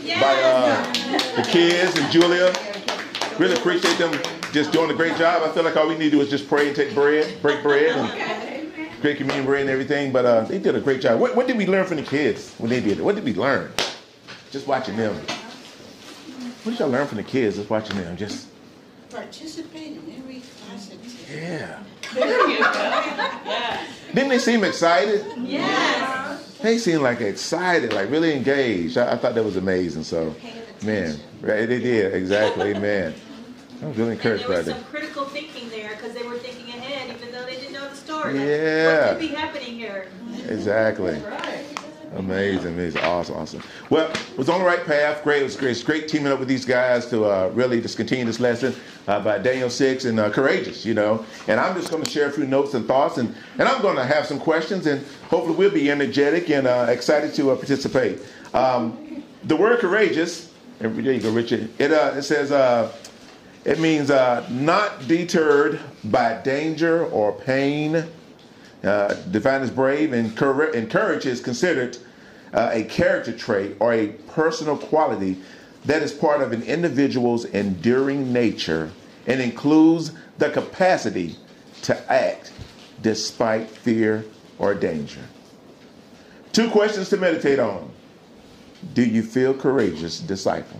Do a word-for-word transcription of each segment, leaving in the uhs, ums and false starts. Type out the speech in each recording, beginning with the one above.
by uh, the kids and Julia. Really appreciate them just doing a great job. I feel like all we need to do is just pray and take bread, break bread, and great communion bread and everything. But uh, they did a great job. What, what did we learn from the kids when they did it? What did we learn? Just watching them. What did y'all learn from the kids? Just watching them. Just participate in every facet. Yeah. There you go. Yeah. Didn't they seem excited? Yes. They seemed like excited, like really engaged. I, I thought that was amazing. So, man, right? They did exactly. Amen. I was really encouraged by that. that. There was some critical thinking there because they were thinking ahead, even though they didn't know the story. Yeah. Like, what could be happening here? Exactly. Amazing, amazing, awesome, awesome. Well, it was on the right path. Great, it was great. It's great teaming up with these guys to uh, really just continue this lesson uh, by Daniel six and uh, courageous, you know. And I'm just going to share a few notes and thoughts, and, and I'm going to have some questions, and hopefully we'll be energetic and uh, excited to uh, participate. Um, the word courageous, and there you go, Richard. It uh, it says uh, it means uh, not deterred by danger or pain. Uh, defined as brave, and, cour- and courage is considered uh, a character trait or a personal quality that is part of an individual's enduring nature and includes the capacity to act despite fear or danger. Two questions to meditate on. Do you feel courageous, disciple?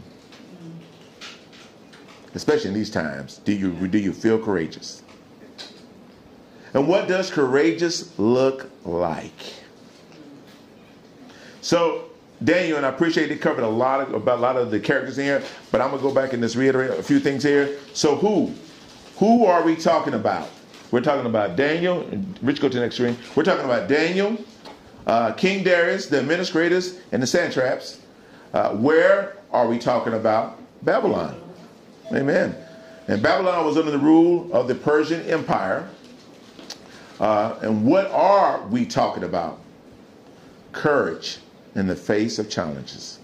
Especially in these times, do you, do you feel courageous? And what does courageous look like? So Daniel, and I appreciate he covered a lot of about a lot of the characters in here, but I'm gonna go back and just reiterate a few things here. So who, who are we talking about? We're talking about Daniel. And Rich, go to the next screen. We're talking about Daniel, uh, King Darius, the administrators, and the satraps. Uh, where are we talking about? Babylon. Amen. And Babylon was under the rule of the Persian Empire. Uh, and what are we talking about? Courage in the face of challenges.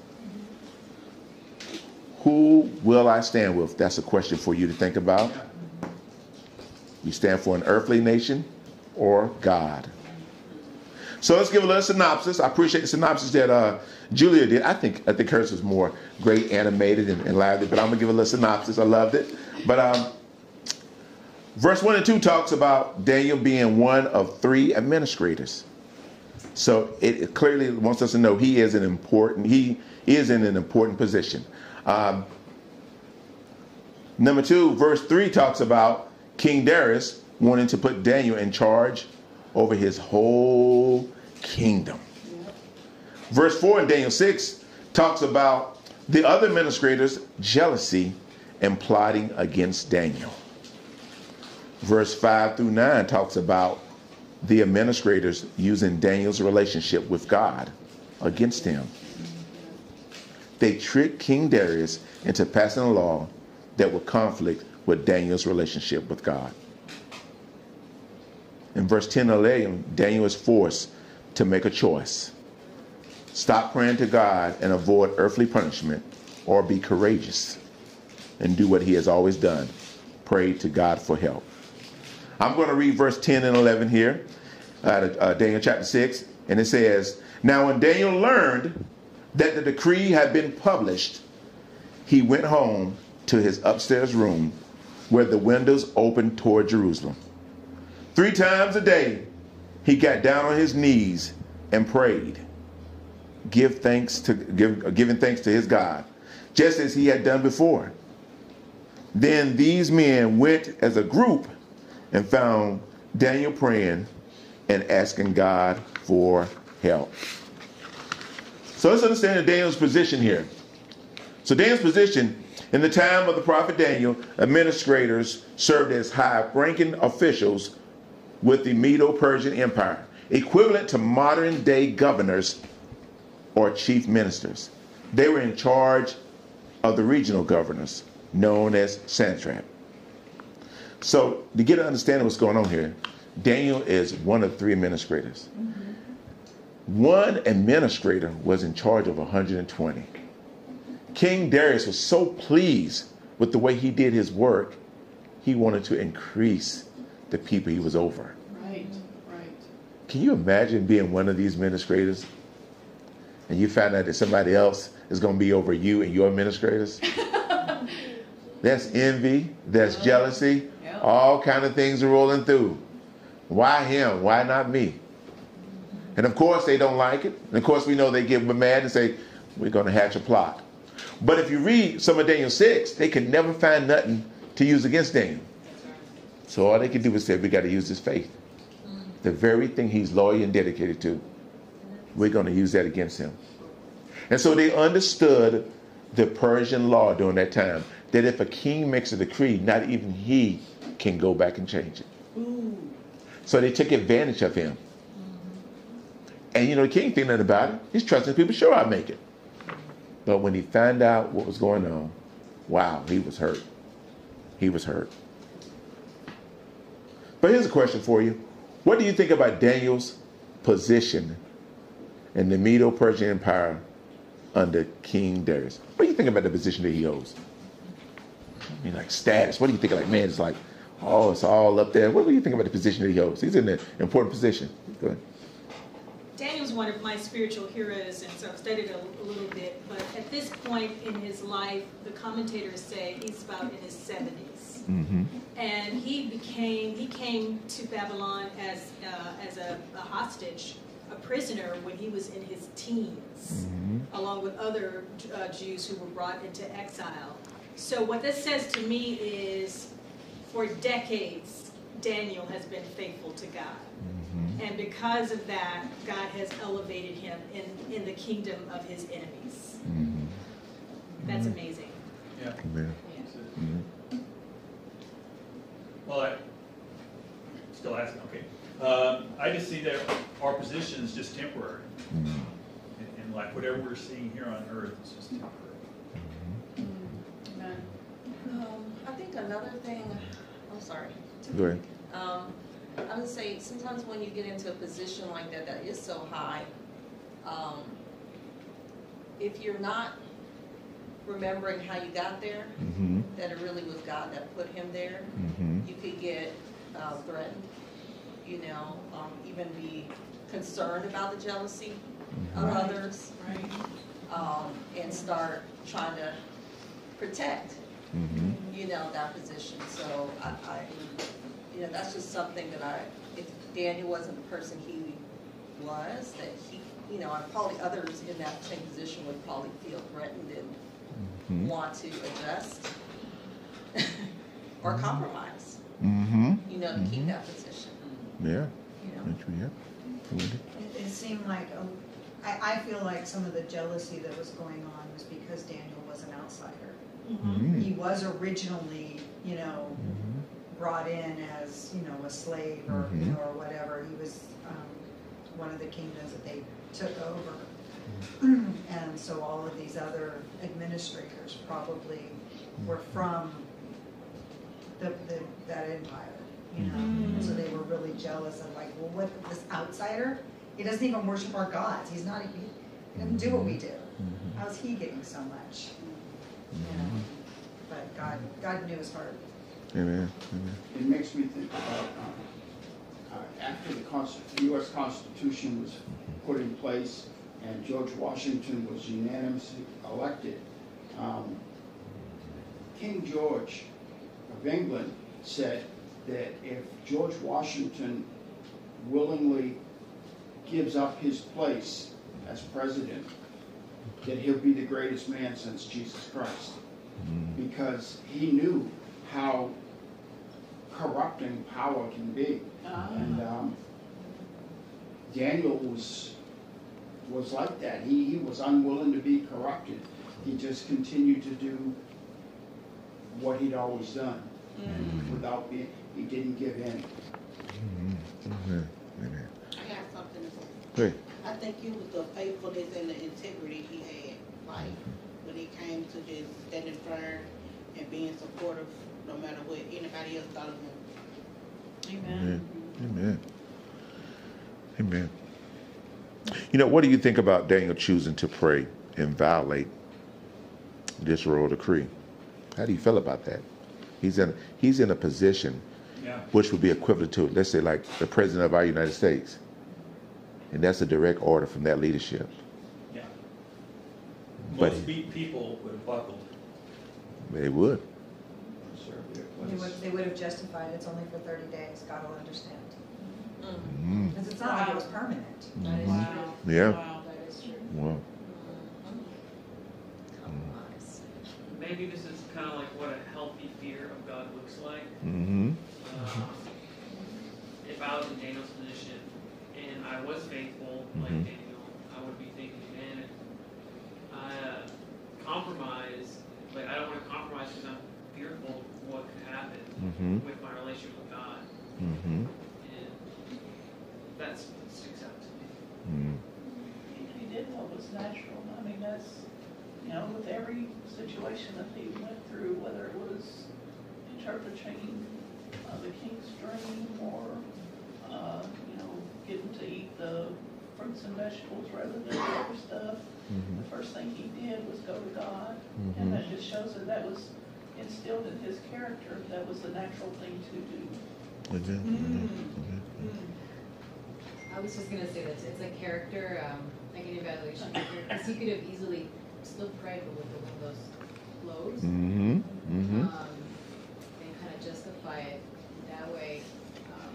Who will I stand with? That's a question for you to think about. You stand for an earthly nation or God? So let's give a little synopsis. I appreciate the synopsis that uh, Julia did. I think I think hers was more great, animated, and, and lively, but I'm going to give a little synopsis. I loved it. But um, verse one and two talks about Daniel being one of three administrators. So it, it clearly wants us to know he is an important, he is in an important position. Um, number two, verse three talks about King Darius wanting to put Daniel in charge over his whole kingdom. Yep. Verse four in Daniel six talks about the other administrators' jealousy and plotting against Daniel. Verse five through nine talks about the administrators using Daniel's relationship with God against him. They tricked King Darius into passing a law that would conflict with Daniel's relationship with God. In verse ten and eleven, Daniel is forced to make a choice. Stop praying to God and avoid earthly punishment, or be courageous and do what he has always done. Pray to God for help. I'm going to read verse ten and eleven here, out of uh, Daniel chapter six, and it says, "Now when Daniel learned that the decree had been published, he went home to his upstairs room where the windows opened toward Jerusalem. Three times a day, he got down on his knees and prayed, give thanks to give, giving thanks to his God, just as he had done before. Then these men went as a group and found Daniel praying and asking God for help." So let's understand Daniel's position here. So Daniel's position, in the time of the prophet Daniel, administrators served as high-ranking officials with the Medo-Persian Empire, equivalent to modern-day governors or chief ministers. They were in charge of the regional governors, known as satrap. So to get an understanding of what's going on here, Daniel is one of three administrators. Mm-hmm. One administrator was in charge of one hundred twenty. King Darius was so pleased with the way he did his work, he wanted to increase the people he was over. Right, right. Can you imagine being one of these administrators and you find out that somebody else is going to be over you and your administrators. That's envy, that's jealousy, Yep. all kind of things are rolling through. Why him? Why not me? And of course they don't like it. And of course we know they get mad and say, we're going to hatch a plot. But if you read some of Daniel six, they could never find nothing to use against Daniel. So all they could do was say, we got to use his faith. The very thing he's loyal and dedicated to, we're going to use that against him. And so they understood the Persian law during that time, that if a king makes a decree, not even he can go back and change it. Ooh. So they took advantage of him. And you know, the king think nothing about it. He's trusting people, sure, I'll make it. But when he found out what was going on, wow, he was hurt. He was hurt. But here's a question for you. What do you think about Daniel's position in the Medo-Persian Empire under King Darius? What do you think about the position that he holds? I mean, like status. What do you think? Like, man, it's like, oh, it's all up there. What do you think about the position that he holds? He's in an important position. Go ahead. Daniel's one of my spiritual heroes, and so I've studied a, a little bit. But at this point in his life, the commentators say he's about in his seventies, Mm-hmm. and he became he came to Babylon as uh, as a, a hostage, a prisoner when he was in his teens, Mm-hmm. along with other uh, Jews who were brought into exile. So what this says to me is, for decades, Daniel has been faithful to God. Mm-hmm. And because of that, God has elevated him in, in the kingdom of his enemies. Mm-hmm. That's amazing. Yeah. Amen. Mm-hmm. Well, I still asking. Okay. Um, I just see that our position is just temporary, Mm-hmm. and, and like whatever we're seeing here on earth is just temporary. Amen. Um, I think another thing, I'm sorry. Go ahead. Um, I would say sometimes when you get into a position like that, that is so high, um, if you're not remembering how you got there, Mm-hmm. that it really was God that put him there, Mm-hmm. you could get uh, threatened, you know, um, even be concerned about the jealousy of Right. others, Right. um, and start trying to protect, Mm-hmm. you know, that position. So I, I, you know, that's just something that I, if Daniel wasn't the person he was, that he, you know, and probably others in that same position would probably feel threatened and Mm-hmm. want to adjust or compromise, Mm-hmm. you know, to keep that position, Yeah. you know. That's yeah. Wendy? It, it seemed like, um, I, I feel like some of the jealousy that was going on was because Daniel was an outsider. Mm-hmm. He was originally, you know, Mm-hmm. brought in as, you know, a slave or, Mhm. you know, or whatever. He was um, one of the kingdoms that they took over. And so all of these other administrators probably were from the, the, that empire, you know. Mhm. So they were really jealous of like, well, what, this outsider? He doesn't even worship our gods. He's not, he, he doesn't do what we do. Mhm. How's he getting so much? You know? But God, God knew his heart. Amen. Amen. It makes me think about, um, uh, after the Consti- U S Constitution was put in place and George Washington was unanimously elected, um, King George of England said that if George Washington willingly gives up his place as president, that he'll be the greatest man since Jesus Christ. Mm-hmm. Because he knew how corrupting power can be. Ah. And um, Daniel was was like that. He, he was unwilling to be corrupted. He just continued to do what he'd always done without being, he didn't give in. Mm-hmm. Amen. Amen. I got something to say. Great. I think it was the faithfulness and the integrity he had, like when it came to just standing firm and being supportive, no matter what anybody else thought of him. Amen. Amen. Amen. You know, what do you think about Daniel choosing to pray and violate this royal decree? How do you feel about that? He's in he's in a position Yeah. which would be equivalent to, let's say, like the president of our United States, and that's a direct order from that leadership. Yeah. But Most be- people would have buckled. they would. Serve their They place. would, they would have justified it's only for thirty days, God will understand. Mm. Mm. Because it's not like it was permanent. That is Mhm. true. Yeah. Wow. That is true. Wow. Compromise. Maybe this is kind of like what a healthy fear of God looks like. Mm-hmm. Um, if I was in Daniel's position and I was faithful like Mhm. Daniel, I would be thinking, man, I uh, compromise, like I don't want to compromise because I'm fearful of what could happen Mm-hmm. with my relationship with God. Mm-hmm. And that's what sticks out to me. Mm. He, he did what was natural. I mean, that's, you know, with every situation that he went through, whether it was interpreting uh, the king's dream or, uh, you know, getting to eat the fruits and vegetables rather than the other stuff, Mhm. the first thing he did was go to God. Mhm. And that just shows that that was instilled in his character. That was the natural thing to do. Amen. Amen. I was just gonna say that it's a character, um, like an evaluation, because he could have easily still prayed, but with the windows closed, Mm-hmm. Mm-hmm. um, and kind of justify it that way. Um,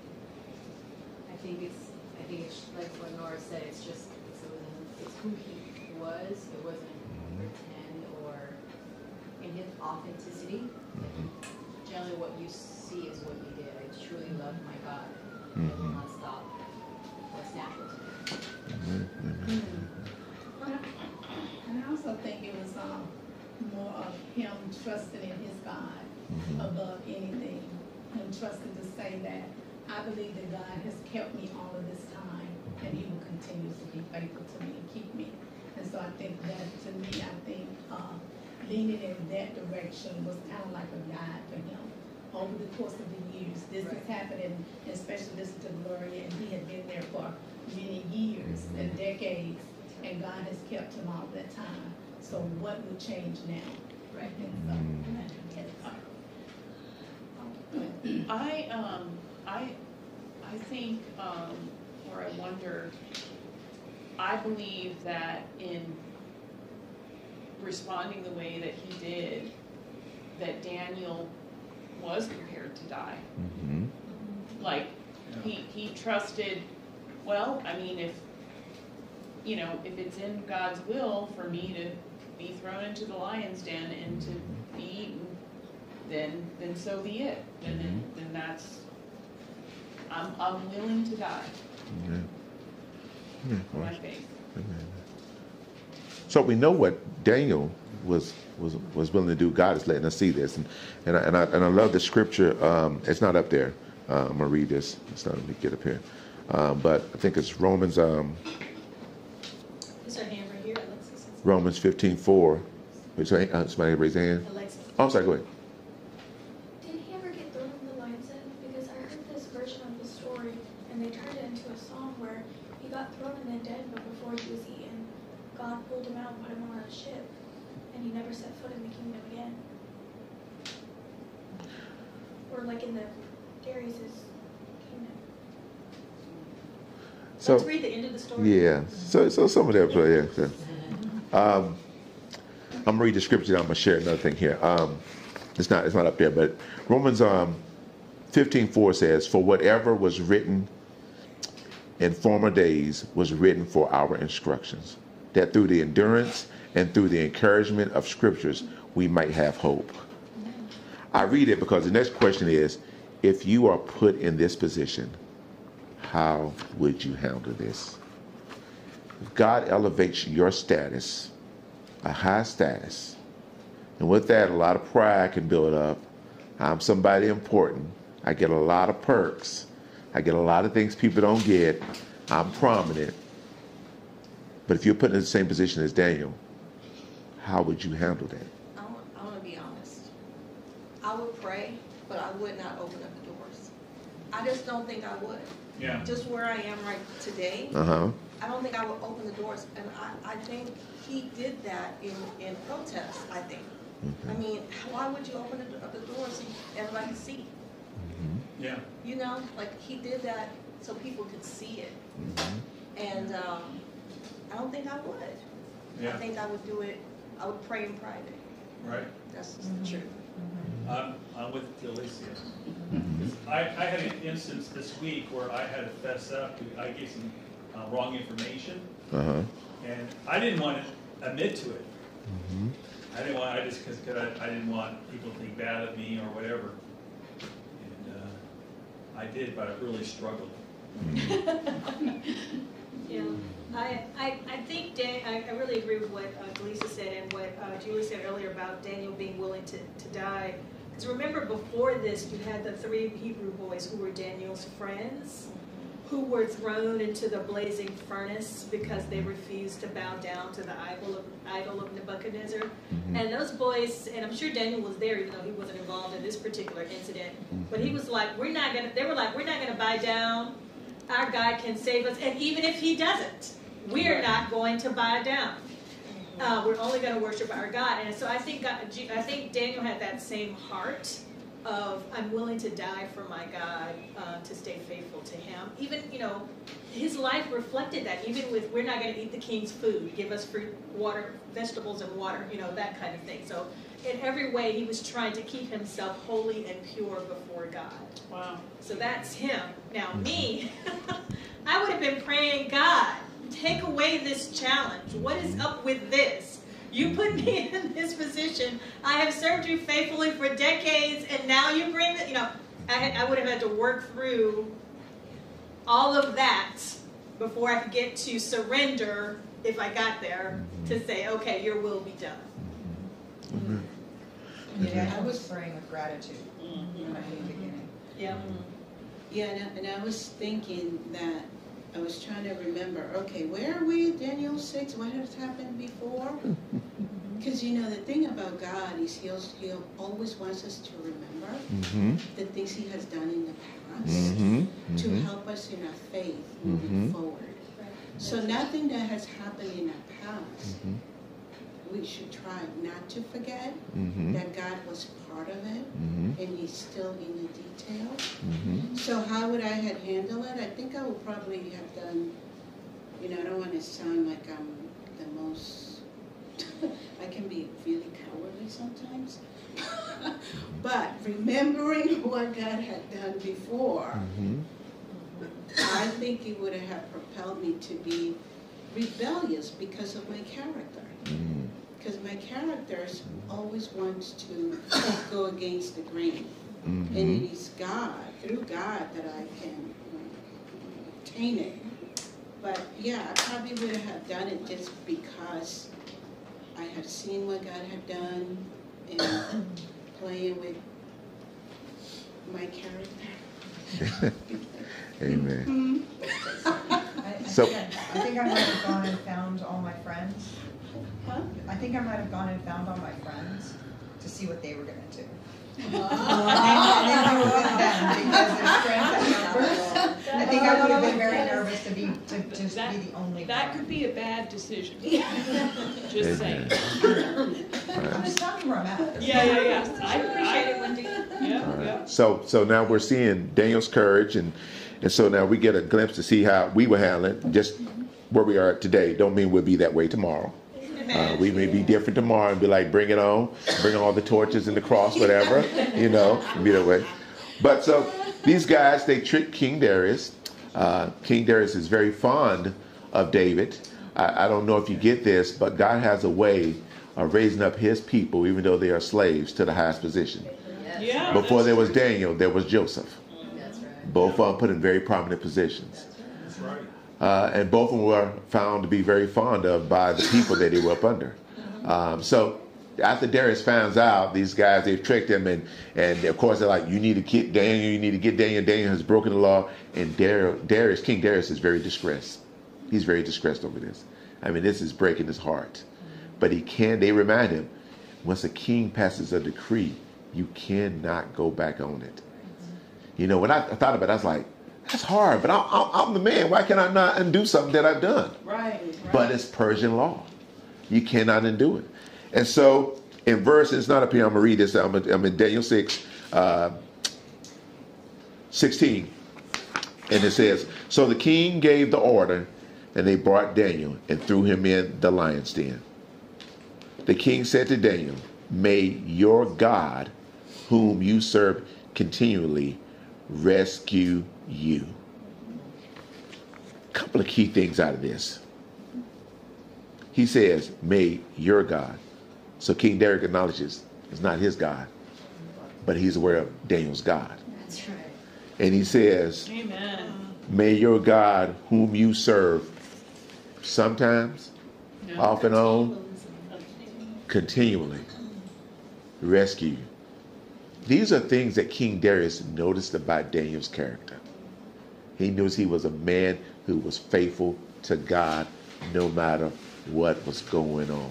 I think it's, I think it's like what Nora said. It's just, it's, it wasn't, it's who he was. It wasn't pretend or in his authenticity. Generally, what you see is what you did. I truly love my God. I will Mhm. not stop. What's natural to me. Amen. Amen. And I also think it was um, more of him trusting in his God Mhm. above anything. Him trusting to say that, I believe that God has kept me all of this time, and he will continue to be faithful to me and keep me. And so I think that, to me, I think uh, leaning in that direction was kind of like a guide for him over the course of the years. This is Right. happening, and especially listen to Gloria, and he had been there for many years and decades, and God has kept him all that time. So what would change now? Right. And so, yes. I, um, I, I think, um, or I wonder, I believe that in responding the way that he did, that Daniel was prepared to die. Mm-hmm. Like, he, he trusted, well, I mean, if, you know, if it's in God's will for me to be thrown into the lion's den and to be eaten, then, then so be it. Then, then, then that's, I'm, I'm willing to die Yeah. Yeah, of for my course. faith. Amen. So we know what Daniel was was was willing to do. God is letting us see this, and and I and I, and I love the scripture. Um, it's not up there. Uh, I'm gonna read this. It's not. Let me get up here. Um, but I think it's Romans um, Is her hand right here, Alexis? Romans fifteen four. Wait, so, uh, somebody raise their hand. Alexis. Oh, I'm sorry. Go ahead. Did he ever get thrown in the lion's den? Because I heard this version of the story, and they turned it into a song where he got thrown in the den, but before he was eaten, God pulled him out and put him on a ship, and he never set foot in the kingdom again. Or like in the Darius' kingdom. So Let's read the end of the story. yeah. So so some of that. Yeah. So, um, I'm gonna read the scripture. I'm gonna share another thing here. Um, it's not it's not up there, but Romans um, fifteen four says, "For whatever was written in former days was written for our instructions, that through the endurance and through the encouragement of scriptures we might have hope." I read it because the next question is, if you are put in this position, how would you handle this? If God elevates your status, a high status, and with that, a lot of pride can build up. I'm somebody important. I get a lot of perks. I get a lot of things people don't get. I'm prominent. But if you're put in the same position as Daniel, how would you handle that? I want, I want to be honest. I would pray, but I would not open up the doors. I just don't think I would. Yeah. Just where I am right today, Uh-huh. I don't think I would open the doors. And I, I think he did that in, in protest, I think. I mean, why would you open the, up the doors so everybody can see? Yeah. You know, like he did that so people could see it. And um, I don't think I would. Yeah. I think I would do it, I would pray in private. Right. That's just the truth. I'm, I'm with Alicia. I, I had an instance this week where I had to fess up. I gave some uh, wrong information, Uh-huh. and I didn't want to admit to it. Mm-hmm. I didn't want. I just because I, I didn't want people to think bad of me or whatever. And uh, I did, but I really struggled. Yeah, I, I, I think, Dan, I, I really agree with what uh, Lisa said and what uh, Julie said earlier about Daniel being willing to, to die. Because remember, before this, you had the three Hebrew boys who were Daniel's friends, who were thrown into the blazing furnace because they refused to bow down to the idol of, idol of Nebuchadnezzar. Mm-hmm. And those boys, and I'm sure Daniel was there, even though he wasn't involved in this particular incident, mm-hmm. but he was like, we're not gonna, they were like, we're not gonna bow down. Our God can save us, and even if he doesn't, we're not going to bow down. Uh, we're only going to worship our God. And so I think God, I think Daniel had that same heart of, I'm willing to die for my God, uh, to stay faithful to him. Even, you know, his life reflected that. Even with, we're not going to eat the king's food, give us fruit, water, vegetables and water, you know, that kind of thing. So in every way, he was trying to keep himself holy and pure before God. Wow. So that's him. Now me, I would have been praying, God, take away this challenge. What is up with this? You put me in this position. I have served you faithfully for decades, and now you bring it. You know, I, had, I would have had to work through all of that before I could get to surrender, if I got there, to say, okay, your will be done. Mm-hmm. Yeah, I was praying with gratitude mm-hmm. at the beginning. Yeah. Yeah, and I, and I was thinking that, I was trying to remember, okay, where are we, Daniel six, what has happened before? Because, you know, the thing about God is he'll, he'll always wants us to remember mm-hmm. the things he has done in the past mm-hmm. to mm-hmm. help help us in our faith moving mm-hmm. forward. So nothing that has happened in our past, mm-hmm. we should try not to forget mm-hmm. that God was part of it mm-hmm. and he's still in the details. Mm-hmm. So how would I have handled it? I think I would probably have done, you know, I don't want to sound like I'm the most, I can be really cowardly sometimes. But remembering what God had done before, Mm-hmm. I think it would have propelled me to be rebellious because of my character. Mm-hmm. Because my character always wants to go against the grain. Mm-hmm. And it is God, through God, that I can obtain it. But yeah, I probably would have done it just because I had seen what God had done and playing with my character. Amen. I, I, So- think I, I think I might have gone and found all my friends. Huh? I think I might have gone and found all my friends to see what they were going to do. Uh, And then do it with them because there's strength in numbers. I think I would have been very nervous to be to just That- be the only That one. could be a bad decision. Just saying. I'm just telling you where I'm at. Yeah, yeah, yeah. I, Appreciate it, I, Wendy. yeah, All right. yeah. So, so now we're seeing Daniel's courage, and and so now we get a glimpse to see how we were handling just where we are today. Don't mean we'll be that way tomorrow. Uh, we may be different tomorrow and be like, bring it on, bring all the torches and the cross, whatever, you know, be that way. But so these guys, they tricked King Darius. Uh, King Darius is very fond of David. I, I don't know if you get this, but God has a way of raising up his people, even though they are slaves, to the highest position. Yeah. Before there was Daniel, there was Joseph. That's right. Both of them put in very prominent positions. That's right. Uh, and both of them were found to be very fond of by the people that they were up under. Um, so after Darius finds out, these guys, they've tricked him, and, and of course they're like, you need to get Daniel, you need to get Daniel, Daniel has broken the law, and Dar- Darius, King Darius is very distressed. He's very distressed over this. I mean, this is breaking his heart. But he can, they remind him, once a king passes a decree, you cannot go back on it. You know, when I, I thought about it, I was like, that's hard, but I'm, I'm, I'm the man. Why can I not undo something that I've done? Right, right. But it's Persian law. You cannot undo it. And so in verse, it's not up here, I'm going to read this. I'm in, I'm in Daniel six, uh, sixteen. And it says, so the king gave the order, and they brought Daniel and threw him in the lion's den. The king said to Daniel, may your God, whom you serve continually, rescue you. A couple of key things out of this. He says, may your God. So King Darius acknowledges it's not his God, but he's aware of Daniel's God. That's right. And he says, Amen. may your God, whom you serve, sometimes, Yeah. off and on, continually, rescue you. These are things that King Darius noticed about Daniel's character. He knew he was a man who was faithful to God no matter what was going on.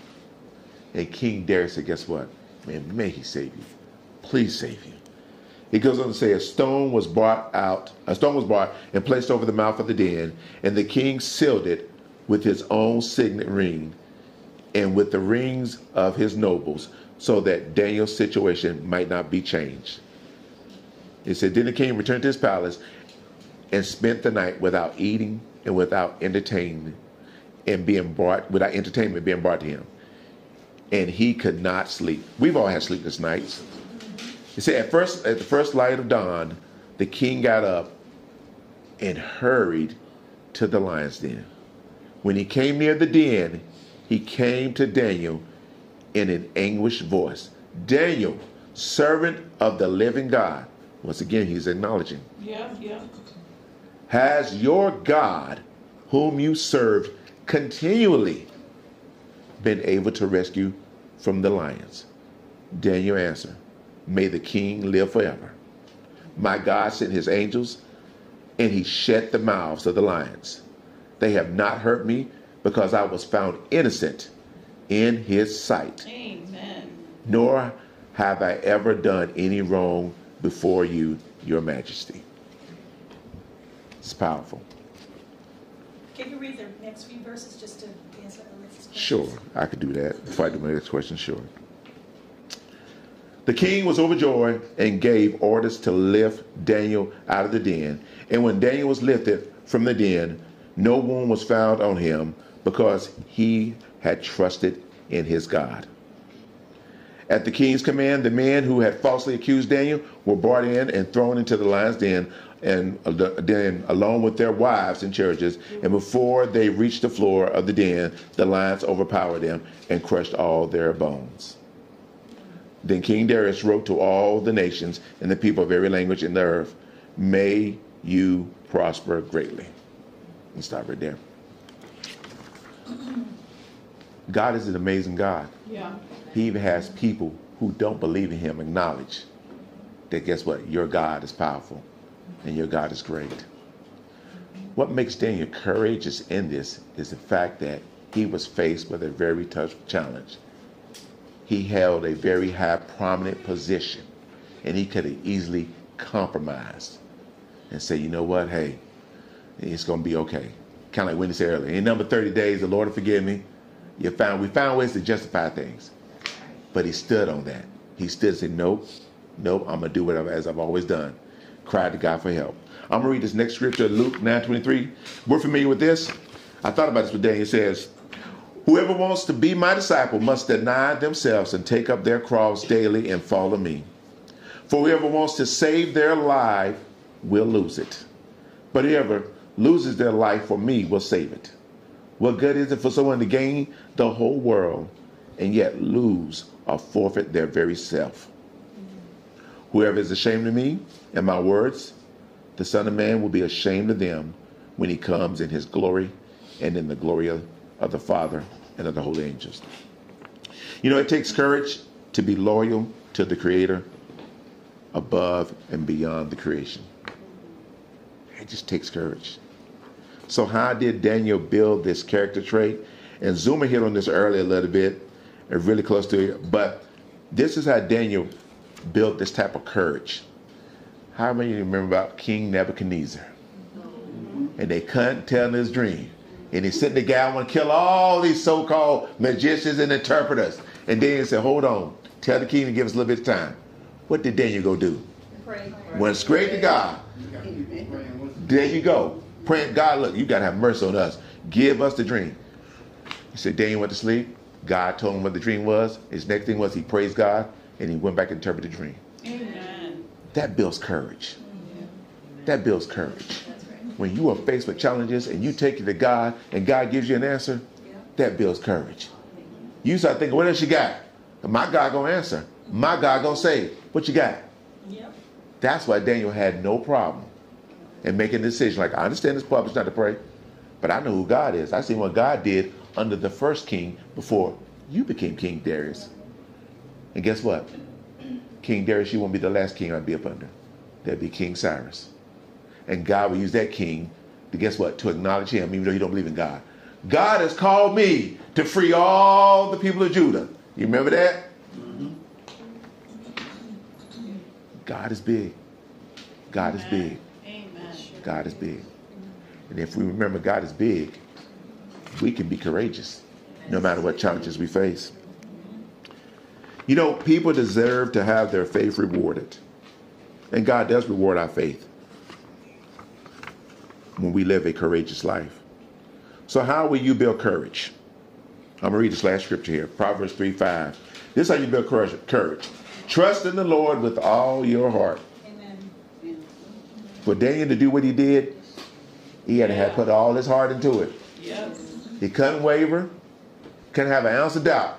And King Darius said, guess what? Man, may he save you. Please save you. He goes on to say, a stone was brought out, a stone was brought and placed over the mouth of the den, and the king sealed it with his own signet ring and with the rings of his nobles, so that Daniel's situation might not be changed. It said, then the king returned to his palace and spent the night without eating and without entertainment and being brought, without entertainment being brought to him. And he could not sleep. We've all had sleepless nights. It said, at first, at the first light of dawn, the king got up and hurried to the lion's den. When he came near the den, he came to Daniel in an anguished voice. Daniel, servant of the living God. Once again, he's acknowledging. Yeah, yeah. Has your God, whom you served continually, been able to rescue from the lions? Daniel answered, may the king live forever. My God sent his angels, and he shut the mouths of the lions. They have not hurt me, because I was found innocent in his sight. Amen. Nor have I ever done any wrong before you, your majesty. It's powerful. Can you read the next few verses just to answer Alexis' question? Sure, I could do that. Before I do my next question, sure. The king was overjoyed and gave orders to lift Daniel out of the den. And when Daniel was lifted from the den, no wound was found on him, because he had trusted in his God. At the king's command, the men who had falsely accused Daniel were brought in and thrown into the lion's den, and uh, den along with their wives and charges. And before they reached the floor of the den, the lions overpowered them and crushed all their bones. Then King Darius wrote to all the nations and the people of every language in the earth, may you prosper greatly. And stop right there. God is an amazing God. Yeah. He even has people who don't believe in him acknowledge that, guess what? Your God is powerful and your God is great. What makes Daniel courageous in this is the fact that he was faced with a very tough challenge. He held a very high prominent position, and he could have easily compromised and say, you know what, hey, it's going to be okay. Kind of like Wendy said earlier, in number thirty days, the Lord will forgive me. You found, we found ways to justify things. But he stood on that. He stood and said, nope, nope, I'm going to do what I've, as I've always done. Cried to God for help. I'm going to read this next scripture, Luke nine twenty-three. We're familiar with this. I thought about this with Daniel. It says, whoever wants to be my disciple must deny themselves and take up their cross daily and follow me. For whoever wants to save their life will lose it. But whoever loses their life for me will save it. What good is it for someone to gain the whole world and yet lose or forfeit their very self? Whoever is ashamed of me and my words, the Son of Man will be ashamed of them when he comes in his glory and in the glory of, of the Father and of the holy angels. You know, it takes courage to be loyal to the Creator above and beyond the creation. It just takes courage. So how did Daniel build this character trait? And Zuma hit on this earlier a little bit, and really close to it, but this is how Daniel built this type of courage. How many of you remember about King Nebuchadnezzar? And they couldn't tell his dream. And he sent the guy, I want to kill all these so-called magicians and interpreters. And Daniel said, hold on, tell the king to give us a little bit of time. What did Daniel go do? Pray. Went straight to God. There you go. Praying, God, look, you got to have mercy on us. Give us the dream. He said, Daniel went to sleep. God told him what the dream was. His next thing was he praised God, and he went back and interpreted the dream. Amen. That builds courage. That builds courage. That's right. When you are faced with challenges and you take it to God and God gives you an answer, that builds courage. You start thinking, what else you got? My God gonna answer. My God gonna say, what you got? Yep. That's why Daniel had no problem in making a decision. Like, I understand it's published not to pray, but I know who God is. I seen what God did under the first king before you became King Darius. And guess what? King Darius, you won't be the last king I'll be up under. There'll be King Cyrus. And God will use that king to, guess what? To acknowledge him, even though you don't believe in God. God has called me to free all the people of Judah. You remember that? God is big. God is big. Amen. God is big. And if we remember God is big, we can be courageous no matter what challenges we face. You know, people deserve to have their faith rewarded. And God does reward our faith when we live a courageous life. So how will you build courage? I'm going to read this last scripture here, Proverbs three five. This is how you build courage. courage. Trust in the Lord with all your heart. Amen. For Daniel to do what he did, he had to have put all his heart into it. Yep. He couldn't waver, couldn't have an ounce of doubt.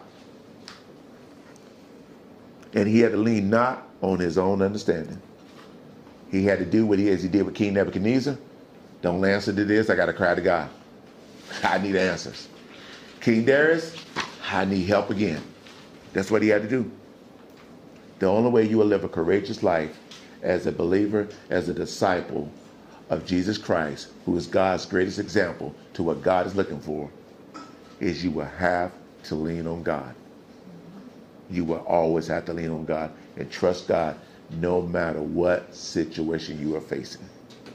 And he had to lean not on his own understanding. He had to do what he as he did with King Nebuchadnezzar. Don't answer to this, I got to cry to God. I need answers. King Darius, I need help again. That's what he had to do. The only way you will live a courageous life as a believer, as a disciple of Jesus Christ, who is God's greatest example to what God is looking for, is you will have to lean on God. You will always have to lean on God and trust God no matter what situation you are facing.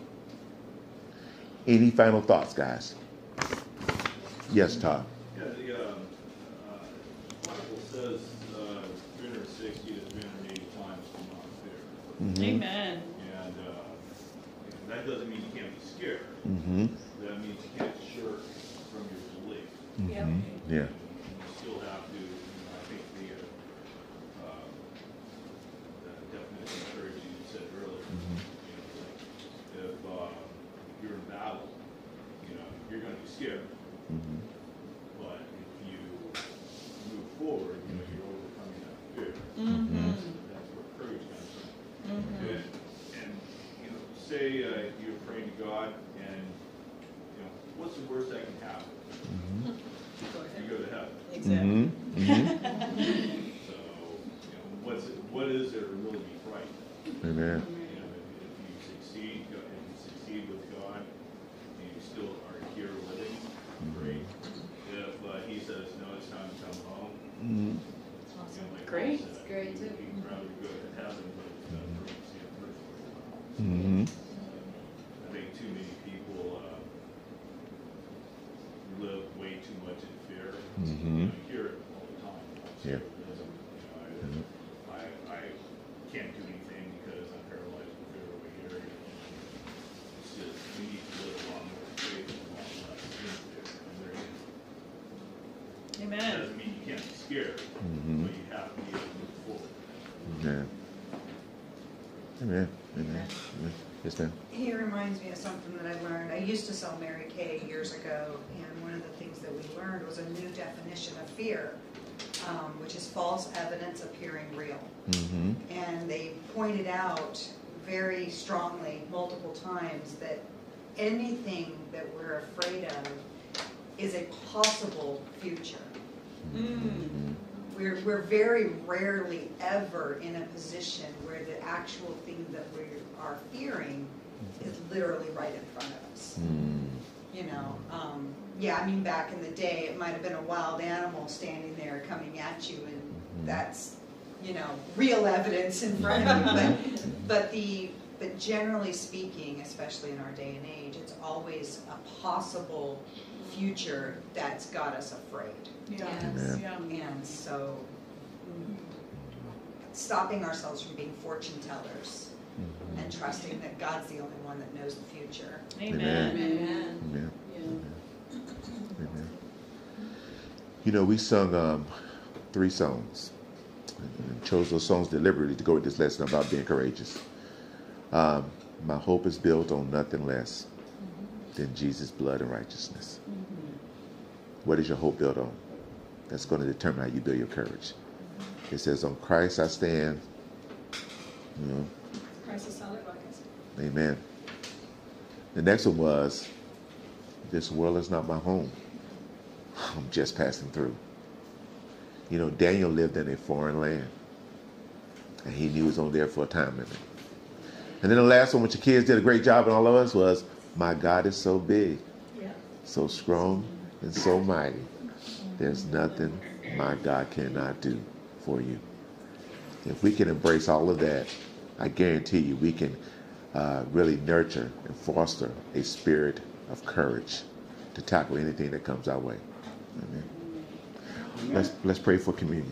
Any final thoughts, guys? Yes, Todd. Yeah, the uh, uh, Bible says uh, three hundred sixty to three hundred eighty times to not fear. Mm-hmm. Amen. And uh, that doesn't mean you can't be scared. Mm-hmm. That means you can't shirk from your belief. Mm-hmm. Yeah. You still have to, you know, I think the, uh, uh, the definition of courage you said earlier, Mm-hmm. you know, like if uh, you're in battle, you know, you're going to be scared. Mm-hmm. But if you move forward, you know, you're overcoming that fear. Mm-hmm. That's where courage comes from. Mm-hmm. And, and, you know, say uh, you're praying to God and, you know, what's the worst that can happen? Mm-hmm. You go to heaven. Mm-hmm. Mm-hmm. So, you know, what's it, what is there to really be frightened? Amen. You know, if, if you succeed, if you succeed with God, and you still are here living, great. If uh, he says, no, it's time to come home, Mm-hmm. you know, like Great. Paul said, It's great, too. He'd rather go to heaven than uh, for see a person. Mm-hmm. I think too many people uh, live way too much in fear. Mm-hmm. You know, you hear it all the time. Yeah. You know, I, I, I can't do anything because I'm paralyzed with fear over here. It's just, we need to live a lot more faith and a lot less in fear. And there is. Amen. Doesn't mean you can't be scared, Mm-hmm. but you have to be able to move forward. Amen. Amen. Amen. Amen. Yes, ma'am. He reminds me of something that I learned. I used to sell Mary Kay years ago, and one of the things that we learned was a new definition of fear, um, which is false evidence appearing real. Mm-hmm. And they pointed out very strongly multiple times that anything that we're afraid of is a possible future. Mm. We're, we're very rarely ever in a position where the actual thing that we are fearing is literally right in front of us. Mm-hmm. You know, um, yeah, I mean, back in the day, it might have been a wild animal standing there coming at you, and that's, you know, real evidence in front of you. But, but the, but generally speaking, especially in our day and age, it's always a possible future that's got us afraid. Yeah. Amen. Yeah. And so, stopping ourselves from being fortune tellers Mm-hmm. and trusting that God's the only one that knows the future. Amen. Amen. Amen. Amen. Yeah. Amen. You know, we sung um, three songs and chose those songs deliberately to go with this lesson about being courageous. Um, my hope is built on nothing less than Jesus' blood and righteousness. What is your hope built on? That's going to determine how you build your courage. It says, on Christ I stand. You know, Christ is solid rock I stand. amen. The next one was, this world is not my home. I'm just passing through. You know, Daniel lived in a foreign land. And he knew he was only there for a time limit. And then the last one, which the kids did a great job, and all of us, was, my God is so big, Yeah. so strong, and so mighty. There's nothing my God cannot do for you. If we can embrace all of that, I guarantee you we can uh, really nurture and foster a spirit of courage to tackle anything that comes our way. Amen. Let's, let's pray for communion.